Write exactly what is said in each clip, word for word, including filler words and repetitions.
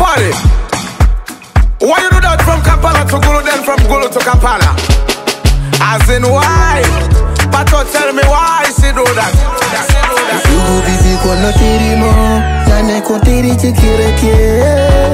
party. Why you do that from Kampala to Gulu, then from Gulu to Kampala? As in why? Pato tell me why she do that. Sugu bibi kono tiri mo, nane ko tiri chikire kie.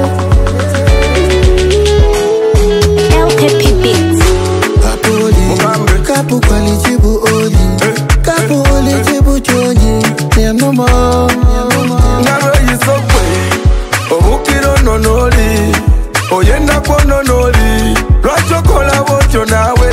L P P Beats. Apoli, kapu kwali chibu oli, kapu oli chibu choji. Niano mo, Naro yisokwe, obukiro nonoli, oyenda kwa nonoli, lwachokola wocho nawe.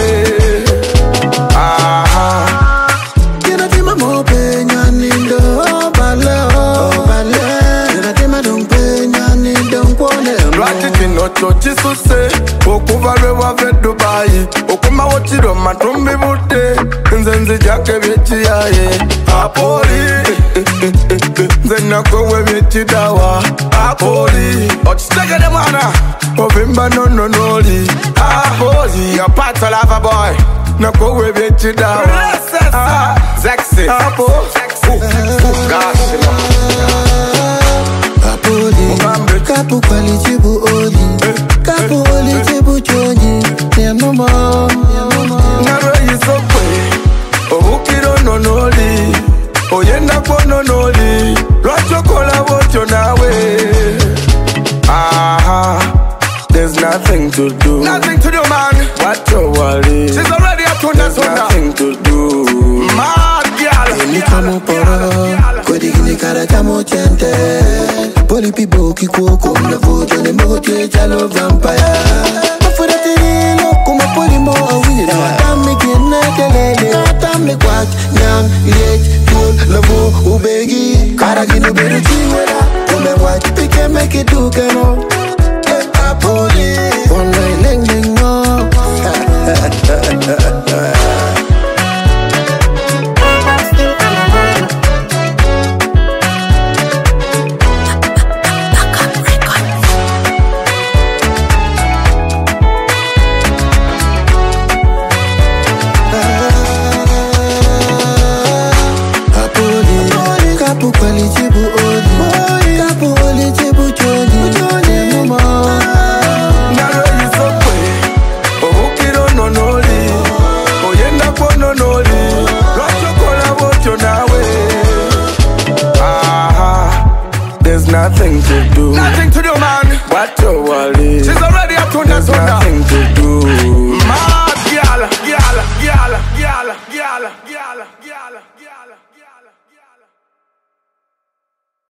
Aha. kina tima mo penya nindo bale o bale. Kina tima dong penya nindo kwone mo. Lwatiti nocho chisuse, okuvalwe wave Dubai, okuma wochiro matumbi bute, nzenzi jake vyechi yaye. Apoli, nzena kowe vyechi dawa. Apoli, ochitege de mwana, ovimba no no noli. Apoli, your part of lava boy, na kowe vyechi dawa. Ah, Zexy, Apo, gosh, Apoli, kapu kwali chibu oli, kapu oli chibu choji. Niano mo, Naro yisokwe, obukiro nonoli, oyenda kwa nonoli, lwachokola wocho nawe. Aha, there's nothing to do. Nothing to do, man. What you worry? She's already up to that. There's nothing to do. Mad girl. ni kamo poro, kodi gini kara kamo chente. Poli pibo kikuoko mna voto ne mote jalo vampire. Mafura terilo kuma poli mo awile. Atame kene kelele, atame kwak nyang liech tul lavo ubegi. Kara gini beru chiwera, kume wach pike meke dukano. Eh apoli, ono ileng ling no. Kapu kwali chibu oli, kapu oli chibu choji. Niano mo, Naro yisokwe, obukiro nonoli, oyenda kwa nonoli, lwachokola wocho nawe. Aha, there's nothing to do. Nothing to do, man. What you worry? She's already up to that.